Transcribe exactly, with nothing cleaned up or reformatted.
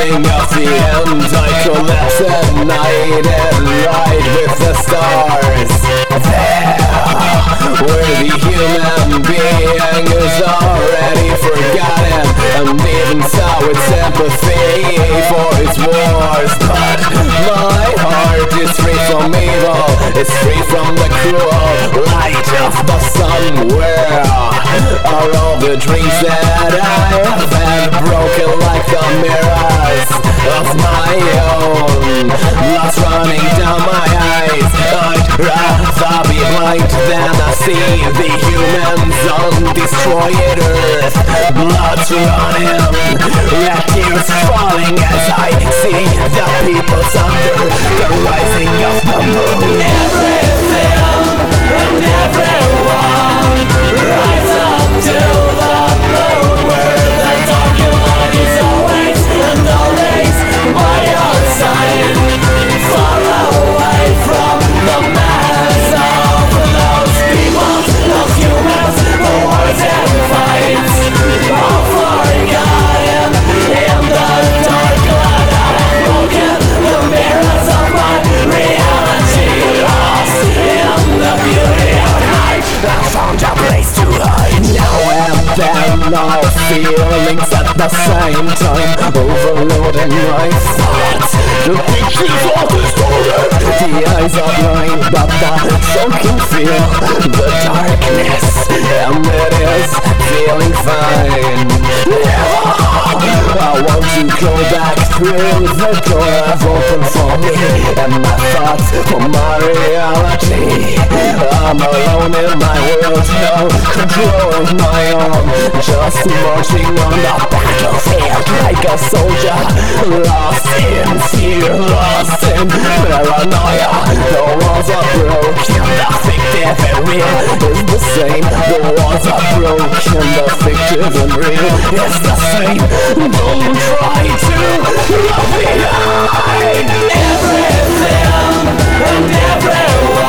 beginning of the end. I collapse at night and ride with the stars. There, where the human being is already forgotten, and even so its empathy for its wars. But my heart is free from evil, it's free from the cruel light of the sun. Where are all the dreams that I have had, broken like the mirrors of my own? Blood's running down my eyes, I'd rather be blind than I see the humans on destroyed earth. Blood's running, red tears falling as I see the people under the rising of the moon. Everything and everyone rise up to the moon, where the document is always and always by your side, far away from the mass of those people, those humans, the wars and fights, all forgotten in the dark cloud. I've broken the mirrors of my reality, lost in the beauty of night. I found a place to hide. Now and then all feelings at the same time, overloading my thoughts. The pictures are distorted, the eyes are blind, but the soul can feel the darkness, and it is feeling fine. I want to go back through the door I've opened for me, and my thoughts for my reality. I'm alone in my world, no control of my own, just marching on the battlefield like a soldier, lost in fear, lost in paranoia. The walls are broken, the fictive and real is the same. The walls are broken, the fictive and real is the same. Don't try to look behind everything and everyone.